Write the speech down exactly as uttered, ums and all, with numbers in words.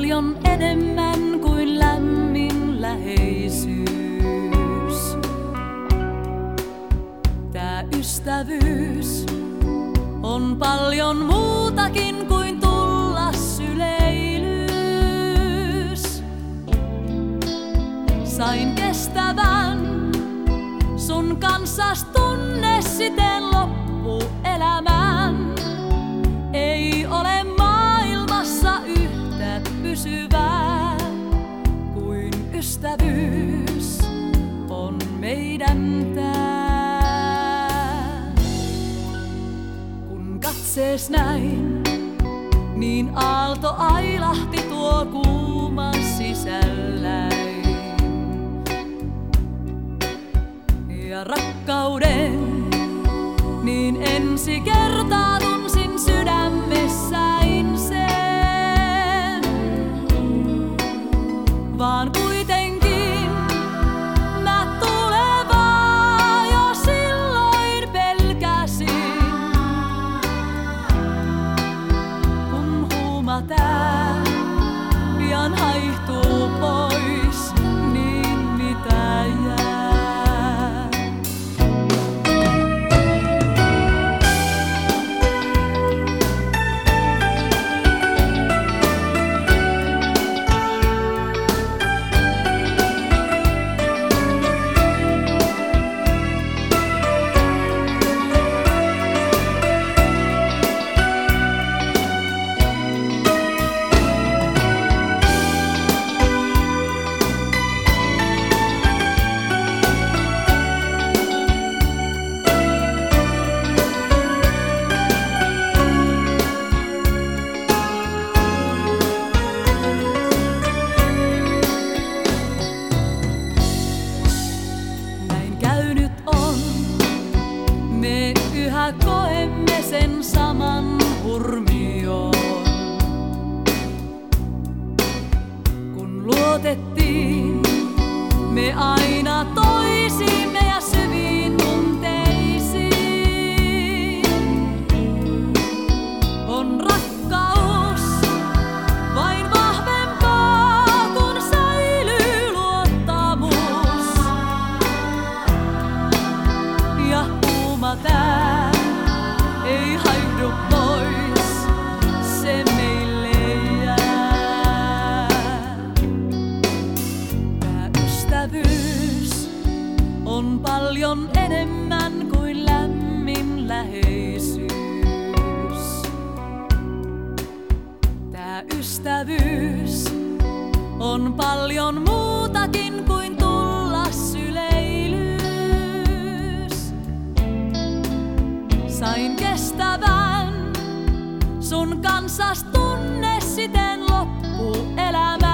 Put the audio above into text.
paljon enemmän kuin lämmin läheisyys. Tää ystävyys on paljon muutakin kuin tulla syleilys. Sain kestävän sun kanssas tunnesiteen loppuelämän. Ei ole maailmassa yhtä pysyvää kuin ystävyys on meidän tää. Kun katsees näin, niin aalto ailahti tuo kuuman sisälläin. Ja rakkauden niin ensi kertaa tunsin sydämessäin sen. Vaan kuitenkin mä tulevaa jo silloin pelkäsin. Kun huuma tää pian haihtuu pois, niin mitä jää? Me yhä koemme sen saman hurmion. Kun luotettiin me aina toisiimme ja syviin tunteisiin. On rakkaus vain vahvempaa, kun säilyy luottamus. Ja tää ei haihdu pois, se meille jää. Tää ystävyys on paljon enemmän kuin lämmin läheisyys. Tää ystävyys on paljon muutakin kuin tulla syleilys. Sain kestävän sun kanssas tunnesiteen loppuelämän.